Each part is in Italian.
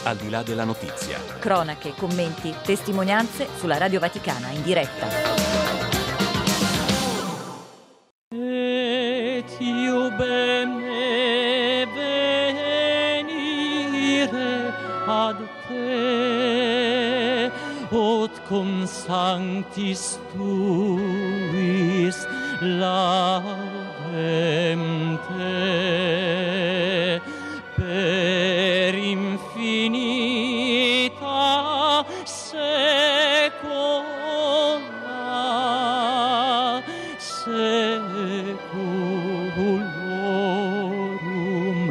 al di là della notizia. Cronache, commenti, testimonianze sulla Radio Vaticana in diretta. Et io bene venire ad te, ut cum sanctis tuis laudem te, per infinita saecula saeculorum.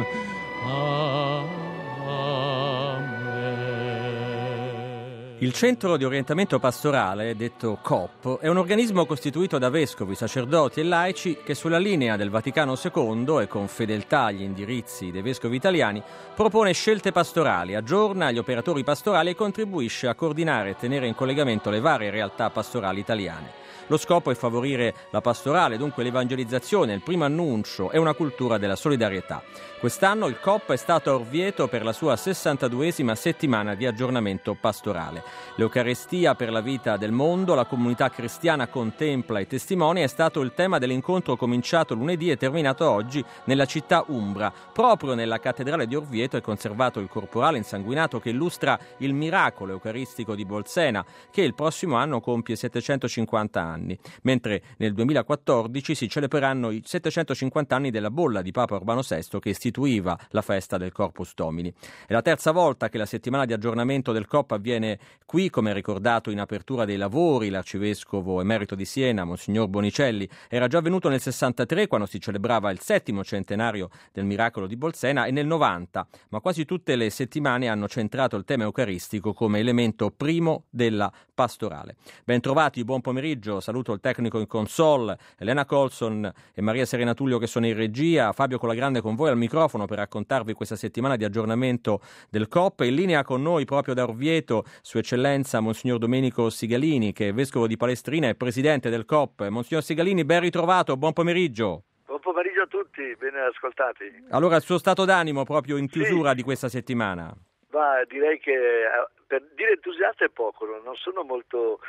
Il Centro di Orientamento Pastorale, detto COP, è un organismo costituito da vescovi, sacerdoti e laici che sulla linea del Vaticano II e con fedeltà agli indirizzi dei vescovi italiani propone scelte pastorali, aggiorna gli operatori pastorali e contribuisce a coordinare e tenere in collegamento le varie realtà pastorali italiane. Lo scopo è favorire la pastorale, dunque l'evangelizzazione, il primo annuncio e una cultura della solidarietà. Quest'anno il COP è stato a Orvieto per la sua 62esima settimana di aggiornamento pastorale. L'Eucarestia per la vita del mondo, la comunità cristiana contempla e testimonia è stato il tema dell'incontro cominciato lunedì e terminato oggi nella città umbra. Proprio nella cattedrale di Orvieto è conservato il corporale insanguinato che illustra il miracolo eucaristico di Bolsena, che il prossimo anno compie 750 anni, mentre nel 2014 si celebreranno i 750 anni della bolla di Papa Urbano VI che istituiva la festa del Corpus Domini. È la terza volta che la settimana di aggiornamento del COP avviene qui, come ricordato in apertura dei lavori l'arcivescovo emerito di Siena, Monsignor Bonicelli. Era già avvenuto nel 63 quando si celebrava il 7° centenario del miracolo di Bolsena e nel 90, ma quasi tutte le settimane hanno centrato il tema eucaristico come elemento primo della pastorale. Ben trovati, buon pomeriggio, saluto il tecnico in console, Elena Colson e Maria Serena Tullio che sono in regia, Fabio Colagrande con voi al microfono per raccontarvi questa settimana di aggiornamento del COP. In linea con noi proprio da Orvieto Sua Eccellenza Monsignor Domenico Sigalini, che è vescovo di Palestrina e presidente del COP. Monsignor Sigalini, ben ritrovato, buon pomeriggio. Buon pomeriggio a tutti, ben ascoltati. Allora, il suo stato d'animo proprio in chiusura di questa settimana? Direi che per dire entusiasta è poco, non sono molto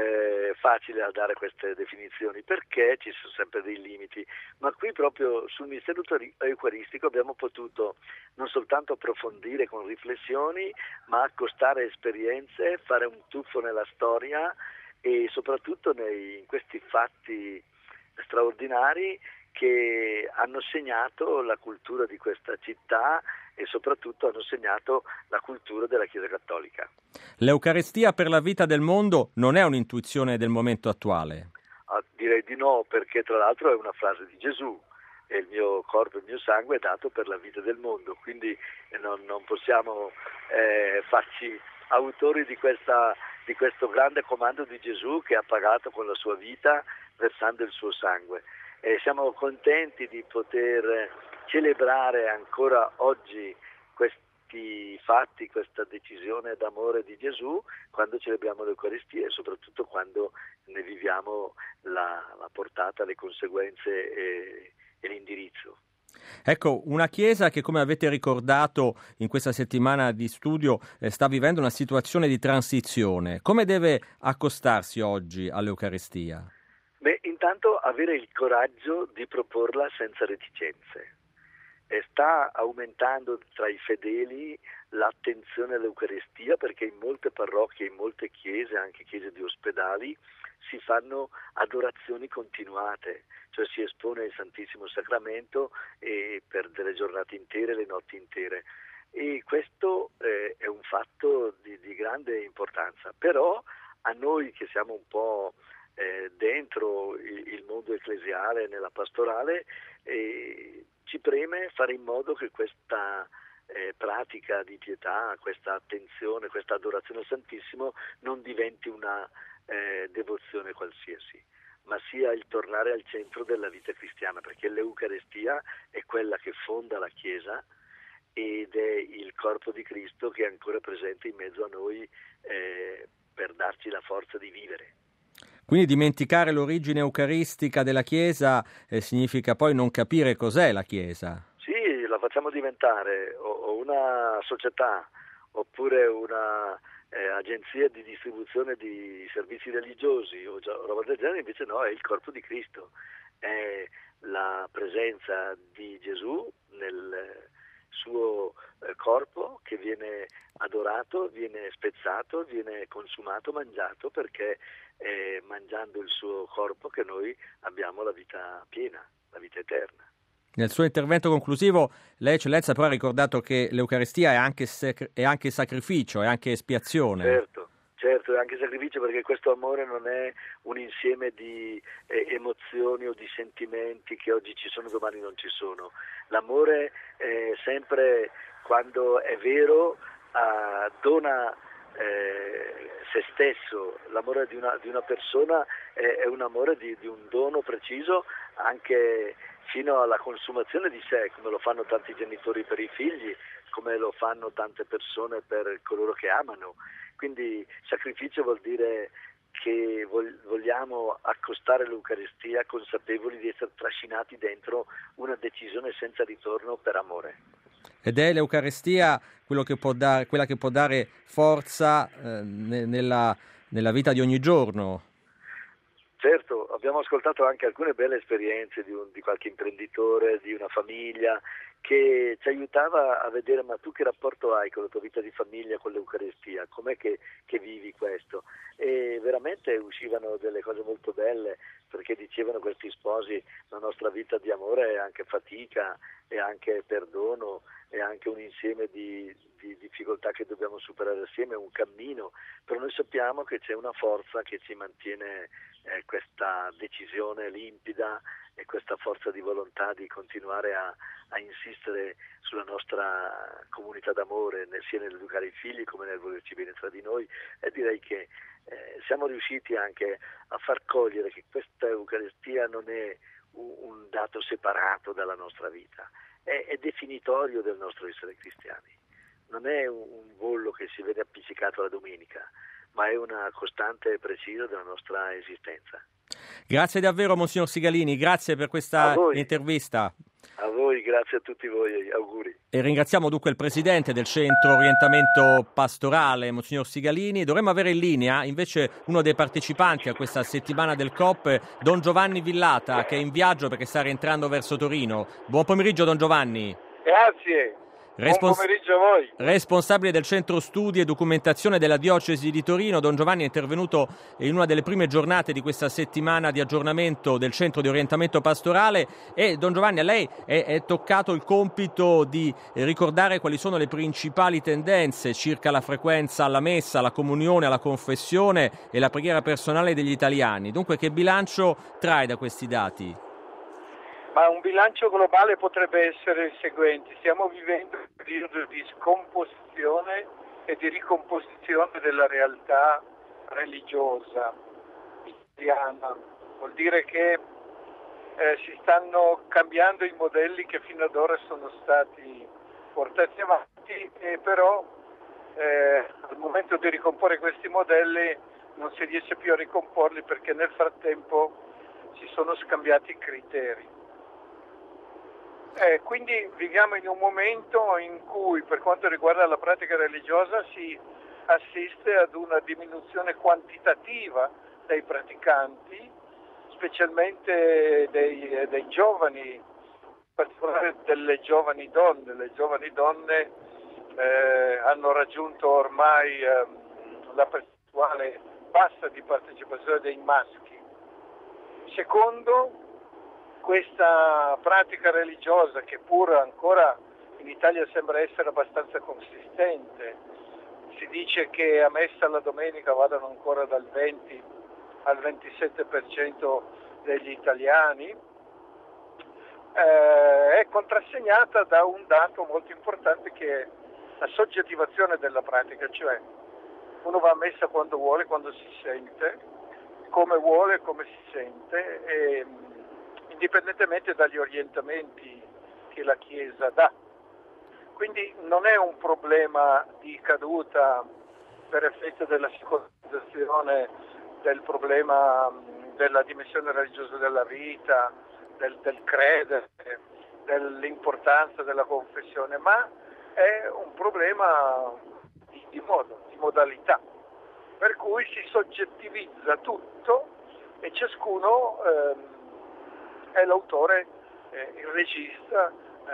facile a dare queste definizioni perché ci sono sempre dei limiti, ma qui proprio sul mistero eucaristico abbiamo potuto non soltanto approfondire con riflessioni, ma accostare esperienze, fare un tuffo nella storia e soprattutto in questi fatti straordinari che hanno segnato la cultura di questa città e soprattutto hanno segnato la cultura della Chiesa Cattolica. L'Eucarestia per la vita del mondo non è un'intuizione del momento attuale? Direi di no, perché tra l'altro è una frase di Gesù, e il mio corpo e il mio sangue è dato per la vita del mondo, quindi non possiamo farci autori di questo grande comando di Gesù che ha pagato con la sua vita versando il suo sangue. Siamo contenti di poter celebrare ancora oggi questi fatti, questa decisione d'amore di Gesù quando celebriamo l'Eucaristia e soprattutto quando ne viviamo la portata, le conseguenze e l'indirizzo. Ecco, una Chiesa che, come avete ricordato in questa settimana di studio, sta vivendo una situazione di transizione. Come deve accostarsi oggi all'Eucaristia? Intanto avere il coraggio di proporla senza reticenze. Sta aumentando tra i fedeli l'attenzione all'Eucaristia perché in molte parrocchie, in molte chiese, anche chiese di ospedali, si fanno adorazioni continuate, cioè si espone il Santissimo Sacramento per delle giornate intere, le notti intere. E questo è un fatto di grande importanza, però a noi che siamo un po' dentro il mondo ecclesiale, nella pastorale, ci preme fare in modo che questa pratica di pietà, questa attenzione, questa adorazione al Santissimo non diventi una devozione qualsiasi, ma sia il tornare al centro della vita cristiana, perché l'Eucarestia è quella che fonda la Chiesa ed è il corpo di Cristo che è ancora presente in mezzo a noi per darci la forza di vivere. Quindi dimenticare l'origine eucaristica della Chiesa significa poi non capire cos'è la Chiesa. Sì, la facciamo diventare o una società oppure una agenzia di distribuzione di servizi religiosi o roba del genere, invece no, è il corpo di Cristo, è la presenza di Gesù nel suo corpo che viene adorato, viene spezzato, viene consumato, mangiato, perché è mangiando il suo corpo che noi abbiamo la vita piena, la vita eterna. Nel suo intervento conclusivo, lei, Eccellenza, però ha ricordato che l'Eucaristia è anche sacrificio, è anche espiazione. Certo, è anche sacrificio, perché questo amore non è un insieme di emozioni o di sentimenti che oggi ci sono, domani non ci sono. L'amore sempre, quando è vero, dona se stesso. L'amore di una persona è un amore di un dono preciso, anche fino alla consumazione di sé, come lo fanno tanti genitori per i figli, come lo fanno tante persone per coloro che amano. Quindi sacrificio vuol dire che vogliamo accostare l'Eucaristia consapevoli di essere trascinati dentro una decisione senza ritorno per amore. Ed è l'Eucaristia quella che può dare forza nella vita di ogni giorno. Certo, abbiamo ascoltato anche alcune belle esperienze di qualche imprenditore, di una famiglia, che ci aiutava a vedere: ma tu che rapporto hai con la tua vita di famiglia, con l'Eucaristia, com'è che vivi questo? E veramente uscivano delle cose molto belle, perché dicevano questi sposi: la nostra vita di amore è anche fatica, è anche perdono, è anche un insieme di difficoltà che dobbiamo superare assieme, è un cammino, però noi sappiamo che c'è una forza che ci mantiene questa decisione limpida e questa forza di volontà di continuare a insistere sulla nostra comunità d'amore, sia nell'educare i figli come nel volerci bene tra di noi, e direi che siamo riusciti anche a far cogliere che questa Eucaristia non è un dato separato dalla nostra vita, è definitorio del nostro essere cristiani. Non è un bollo che si vede appiccicato la domenica, ma è una costante precisa della nostra esistenza. Grazie davvero, Monsignor Sigalini, grazie per questa intervista. A voi, grazie a tutti voi, auguri. E ringraziamo dunque il presidente del Centro Orientamento Pastorale, Monsignor Sigalini. Dovremmo avere in linea invece uno dei partecipanti a questa settimana del COP, Don Giovanni Villata, che è in viaggio perché sta rientrando verso Torino. Buon pomeriggio, Don Giovanni. Grazie. Buon pomeriggio a voi. Responsabile del Centro Studi e Documentazione della Diocesi di Torino, Don Giovanni è intervenuto in una delle prime giornate di questa settimana di aggiornamento del Centro di Orientamento Pastorale e, Don Giovanni, a lei è toccato il compito di ricordare quali sono le principali tendenze circa la frequenza alla messa, alla comunione, alla confessione e la preghiera personale degli italiani. Dunque, che bilancio trae da questi dati? Ma un bilancio globale potrebbe essere il seguente: stiamo vivendo un periodo di scomposizione e di ricomposizione della realtà religiosa italiana. Vuol dire che si stanno cambiando i modelli che fino ad ora sono stati portati avanti, e però al momento di ricomporre questi modelli non si riesce più a ricomporli perché nel frattempo si sono scambiati i criteri. Quindi viviamo in un momento in cui, per quanto riguarda la pratica religiosa, si assiste ad una diminuzione quantitativa dei praticanti, specialmente dei giovani, in particolare delle giovani donne. Le giovani donne hanno raggiunto ormai la percentuale bassa di partecipazione dei maschi. Secondo, questa pratica religiosa, che pur ancora in Italia sembra essere abbastanza consistente, si dice che a messa la domenica vadano ancora dal 20 al 27% degli italiani, è contrassegnata da un dato molto importante, che è la soggettivazione della pratica, cioè uno va a messa quando vuole, quando si sente, come vuole, come si sente, e indipendentemente dagli orientamenti che la Chiesa dà. Quindi non è un problema di caduta per effetto della secolizzazione del problema della dimensione religiosa della vita, del credere, dell'importanza della confessione, ma è un problema di modo, di modalità, per cui si soggettivizza tutto e ciascuno è l'autore, il regista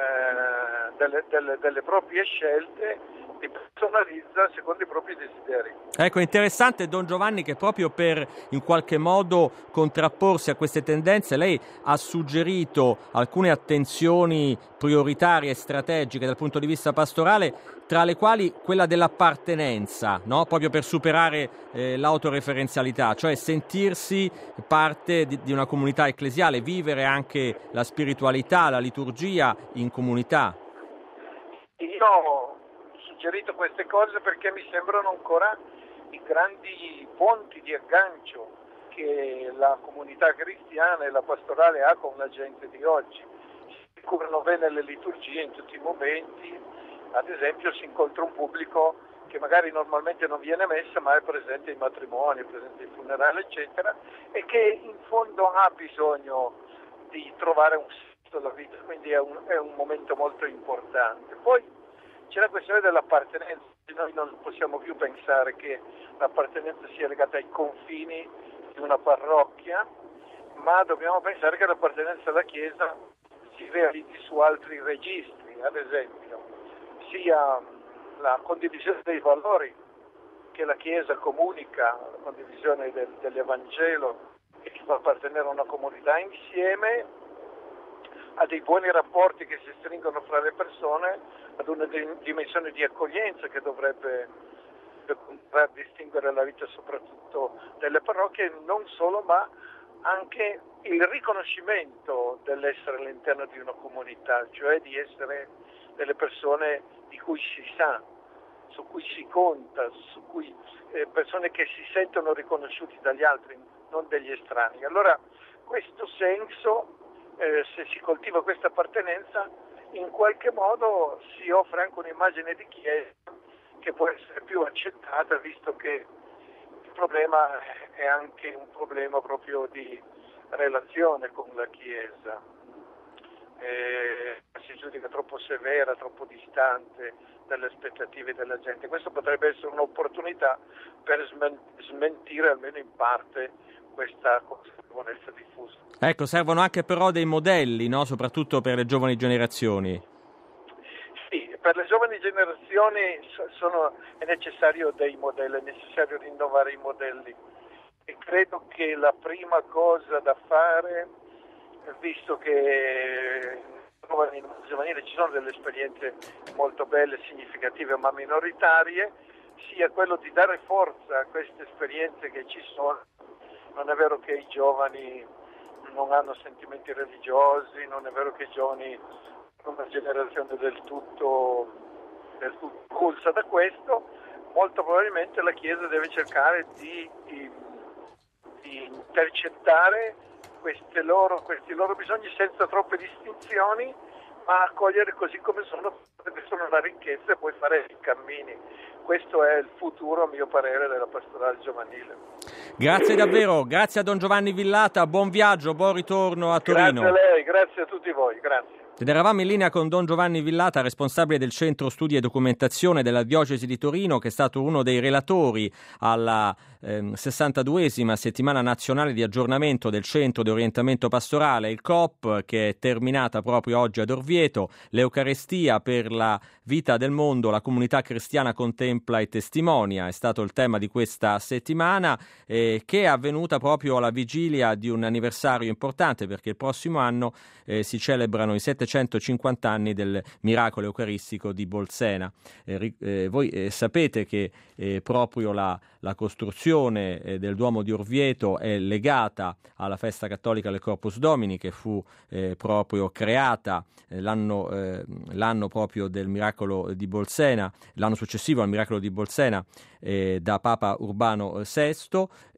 delle proprie scelte, li personalizza secondo i propri desideri. Ecco, interessante Don Giovanni che proprio per in qualche modo contrapporsi a queste tendenze lei ha suggerito alcune attenzioni prioritarie e strategiche dal punto di vista pastorale, tra le quali quella dell'appartenenza, no? Proprio per superare l'autoreferenzialità, cioè sentirsi parte di una comunità ecclesiale, vivere anche la spiritualità, la liturgia in comunità. Io ho suggerito queste cose perché mi sembrano ancora i grandi ponti di aggancio che la comunità cristiana e la pastorale ha con la gente di oggi. Si curano bene le liturgie in tutti i momenti, ad esempio si incontra un pubblico che magari normalmente non viene a messa ma è presente ai matrimoni, è presente ai funerali eccetera, e che in fondo ha bisogno di trovare un senso alla vita, quindi è un momento molto importante. Poi c'è la questione dell'appartenenza, noi non possiamo più pensare che l'appartenenza sia legata ai confini di una parrocchia, ma dobbiamo pensare che l'appartenenza alla Chiesa si realizzi su altri registri, ad esempio sia la condivisione dei valori che la Chiesa comunica, la condivisione dell'Evangelo e che fa appartenere a una comunità insieme a dei buoni rapporti che si stringono fra le persone, ad una dimensione di accoglienza che dovrebbe distinguere la vita soprattutto delle parrocchie, non solo, ma anche il riconoscimento dell'essere all'interno di una comunità, cioè di essere delle persone di cui si sa, su cui si conta, persone che si sentono riconosciuti dagli altri, non degli estranei. Allora questo senso, se si coltiva questa appartenenza, in qualche modo si offre anche un'immagine di Chiesa che può essere più accettata, visto che il problema è anche un problema proprio di relazione con la Chiesa. Si giudica troppo severa, troppo distante dalle aspettative della gente. Questo potrebbe essere un'opportunità per smentire almeno in parte questa consapevolezza diffusa. Ecco, servono anche però dei modelli, no? Soprattutto per le giovani generazioni. Sì, per le giovani generazioni è necessario dei modelli, è necessario rinnovare i modelli, e credo che la prima cosa da fare, visto che nel giovanile ci sono delle esperienze molto belle, significative ma minoritarie, sia quello di dare forza a queste esperienze che ci sono. Non è vero che i giovani non hanno sentimenti religiosi, non è vero che i giovani sono una generazione del tutto pulsa da questo. Molto probabilmente la Chiesa deve cercare di intercettare questi loro bisogni senza troppe distinzioni, ma accogliere così come sono, perché sono una ricchezza, e poi fare i cammini. Questo è il futuro, a mio parere, della pastorale giovanile. Grazie davvero, grazie a Don Giovanni Villata, buon viaggio, buon ritorno a Torino. Grazie a lei, grazie a tutti voi, grazie. Ed eravamo in linea con Don Giovanni Villata, responsabile del Centro Studi e Documentazione della Diocesi di Torino, che è stato uno dei relatori alla 62esima settimana nazionale di aggiornamento del Centro di Orientamento Pastorale, il COP, che è terminata proprio oggi ad Orvieto. L'Eucarestia per la vita del mondo, la comunità cristiana contempla e testimonia, è stato il tema di questa settimana, che è avvenuta proprio alla vigilia di un anniversario importante, perché il prossimo anno si celebrano i 750 anni del miracolo eucaristico di Bolsena. Voi sapete che proprio la costruzione del Duomo di Orvieto è legata alla festa cattolica del Corpus Domini, che fu proprio creata l'anno proprio del miracolo di Bolsena, l'anno successivo al miracolo di Bolsena, da Papa Urbano VI,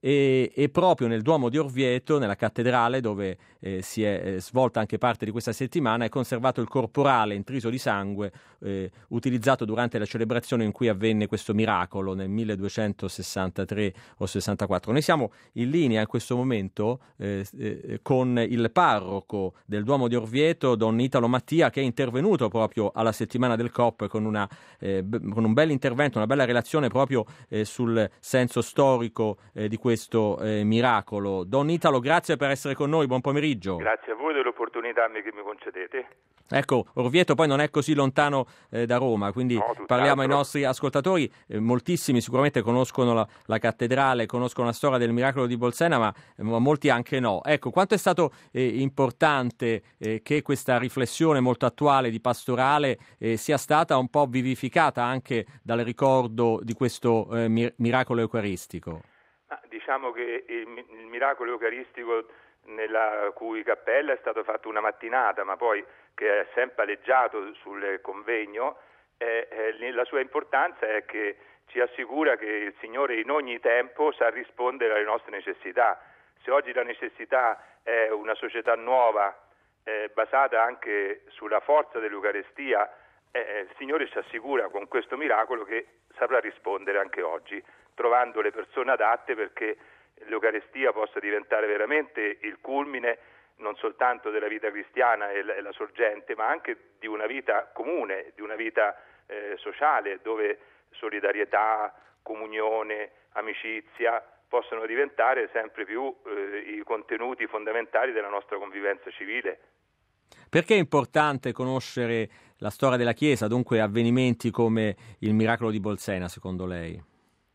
e proprio nel Duomo di Orvieto, nella cattedrale dove si è svolta anche parte di questa settimana, è conservato il corporale intriso di sangue utilizzato durante la celebrazione in cui avvenne questo miracolo nel 1263 o 64. Noi siamo in linea in questo momento con il parroco del Duomo di Orvieto, Don Italo Mattia, che è intervenuto proprio alla settimana del COP con un bel intervento, una bella relazione proprio sul senso storico di questo miracolo. Don Italo, grazie per essere con noi, buon pomeriggio. Grazie a voi dell'opportunità che mi concedete. Ecco, Orvieto poi non è così lontano da Roma, quindi parliamo ai nostri ascoltatori, moltissimi sicuramente conoscono la cattedrale, conoscono la storia del miracolo di Bolsena, ma molti anche no. Ecco, quanto è stato importante che questa riflessione molto attuale di pastorale sia stata un po' vivificata anche dal ricordo di questo miracolo eucaristico? Diciamo che il miracolo eucaristico nella cui cappella è stato fatto una mattinata, ma poi che è sempre aleggiato sul convegno, la sua importanza è che ci assicura che il Signore in ogni tempo sa rispondere alle nostre necessità. Se oggi la necessità è una società nuova, basata anche sulla forza dell'Eucarestia, il Signore ci assicura con questo miracolo che saprà rispondere anche oggi, trovando le persone adatte perché l'Eucarestia possa diventare veramente il culmine non soltanto della vita cristiana e la sorgente, ma anche di una vita comune, di una vita sociale, dove solidarietà, comunione, amicizia possono diventare sempre più i contenuti fondamentali della nostra convivenza civile. Perché è importante conoscere la storia della Chiesa, dunque avvenimenti come il miracolo di Bolsena, secondo lei?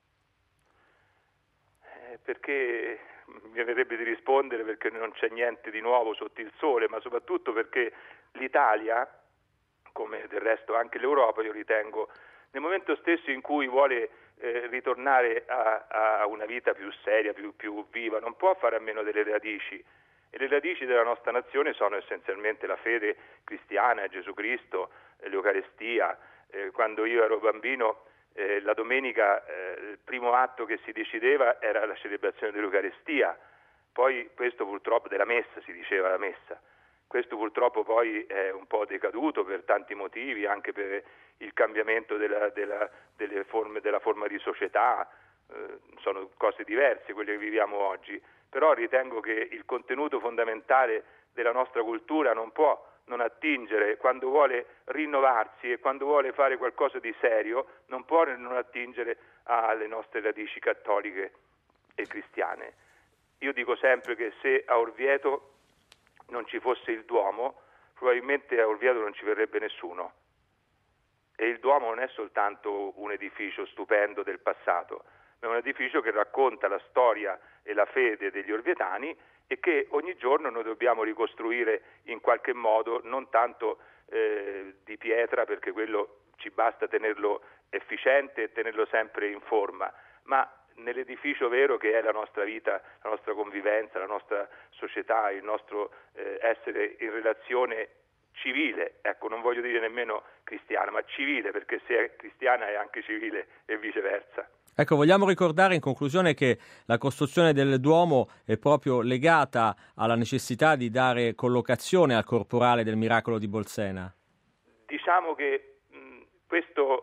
Perché mi verrebbe di rispondere perché non c'è niente di nuovo sotto il sole, ma soprattutto perché l'Italia, come del resto anche l'Europa, io ritengo, nel momento stesso in cui vuole ritornare a una vita più seria, più viva, non può fare a meno delle radici. E le radici della nostra nazione sono essenzialmente la fede cristiana, Gesù Cristo, l'Eucarestia. Quando io ero bambino, la domenica il primo atto che si decideva era la celebrazione dell'Eucarestia, poi questo purtroppo della messa, si diceva la messa, questo purtroppo poi è un po' decaduto per tanti motivi, anche per il cambiamento delle forme, della forma di società, sono cose diverse quelle che viviamo oggi, però ritengo che il contenuto fondamentale della nostra cultura non può non attingere, quando vuole rinnovarsi e quando vuole fare qualcosa di serio, non può non attingere alle nostre radici cattoliche e cristiane. Io dico sempre che se a Orvieto non ci fosse il Duomo, probabilmente a Orvieto non ci verrebbe nessuno. E il Duomo non è soltanto un edificio stupendo del passato, ma è un edificio che racconta la storia e la fede degli orvietani e che ogni giorno noi dobbiamo ricostruire in qualche modo, non tanto di pietra, perché quello ci basta tenerlo efficiente e tenerlo sempre in forma, ma nell'edificio vero che è la nostra vita, la nostra convivenza, la nostra società, il nostro essere in relazione civile, ecco, non voglio dire nemmeno cristiana, ma civile, perché se è cristiana è anche civile e viceversa. Ecco, vogliamo ricordare in conclusione che la costruzione del Duomo è proprio legata alla necessità di dare collocazione al corporale del miracolo di Bolsena. Diciamo che questo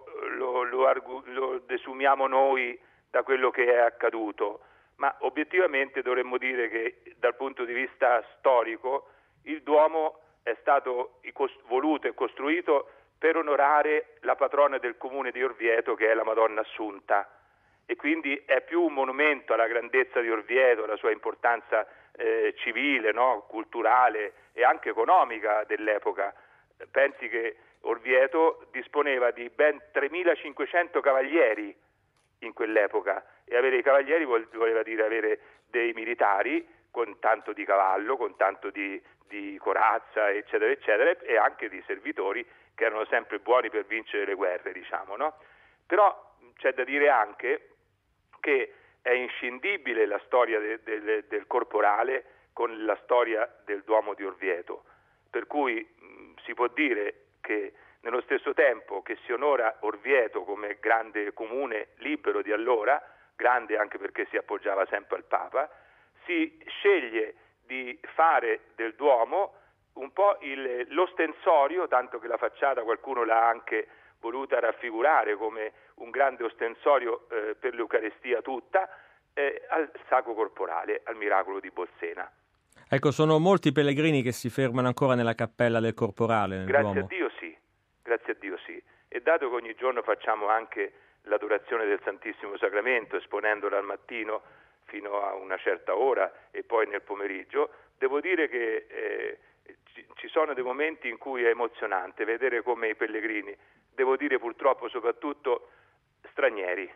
lo desumiamo noi da quello che è accaduto, ma obiettivamente dovremmo dire che dal punto di vista storico il Duomo è stato voluto e costruito per onorare la patrona del comune di Orvieto, che è la Madonna Assunta, e quindi è più un monumento alla grandezza di Orvieto, alla sua importanza civile, no? Culturale e anche economica dell'epoca. Pensi che Orvieto disponeva di ben 3.500 cavalieri in quell'epoca, e avere i cavalieri voleva dire avere dei militari con tanto di cavallo, con tanto di corazza, eccetera, eccetera, e anche di servitori che erano sempre buoni per vincere le guerre, diciamo, no? Però c'è da dire anche che è inscindibile la storia del corporale con la storia del Duomo di Orvieto, per cui si può dire che nello stesso tempo che si onora Orvieto come grande comune libero di allora, grande anche perché si appoggiava sempre al Papa, si sceglie di fare del Duomo un po' l'ostensorio, tanto che la facciata qualcuno l'ha anche voluta raffigurare come un grande ostensorio per l'Eucaristia tutta, al sacro corporale, al miracolo di Bolsena. Ecco, sono molti pellegrini che si fermano ancora nella cappella del corporale, nel Grazie Duomo. a Dio sì. E dato che ogni giorno facciamo anche l'adorazione del Santissimo Sacramento, esponendola al mattino fino a una certa ora e poi nel pomeriggio, devo dire che ci sono dei momenti in cui è emozionante vedere come i pellegrini, devo dire purtroppo soprattutto stranieri,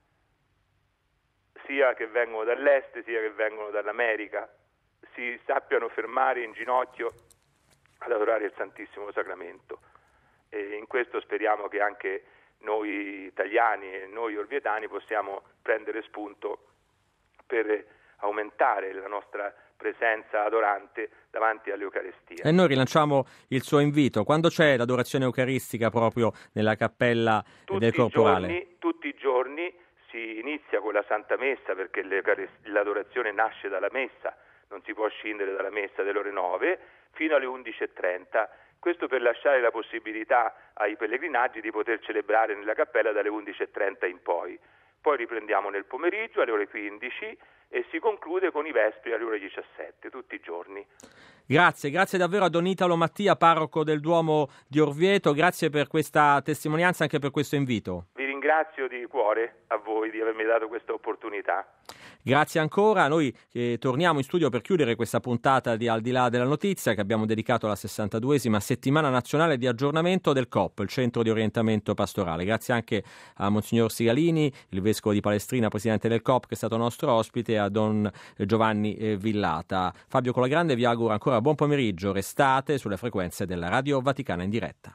sia che vengono dall'est sia che vengono dall'America, si sappiano fermare in ginocchio ad adorare il Santissimo Sacramento. E in questo speriamo che anche noi italiani e noi orvietani possiamo prendere spunto per aumentare la nostra presenza adorante davanti all'Eucaristia. E noi rilanciamo il suo invito. Quando c'è l'adorazione eucaristica proprio nella cappella del corporale? Tutti i giorni si inizia con la Santa Messa, perché l'adorazione nasce dalla Messa, non si può scindere dalla Messa delle ore 9 fino alle 11:30. Questo per lasciare la possibilità ai pellegrinaggi di poter celebrare nella cappella dalle 11:30 in poi. Poi riprendiamo nel pomeriggio alle ore 15 e si conclude con i vespri alle ore 17, tutti i giorni. Grazie davvero a Don Italo Mattia, parroco del Duomo di Orvieto, grazie per questa testimonianza e anche per questo invito. Vi ringrazio di cuore a voi di avermi dato questa opportunità. Grazie ancora, noi torniamo in studio per chiudere questa puntata di Al di là della notizia che abbiamo dedicato alla 62esima settimana nazionale di aggiornamento del COP, il Centro di Orientamento Pastorale. Grazie anche a Monsignor Sigalini, il Vescovo di Palestrina, Presidente del COP, che è stato nostro ospite, e a Don Giovanni Villata. Fabio Colagrande vi augura ancora buon pomeriggio, restate sulle frequenze della Radio Vaticana in diretta.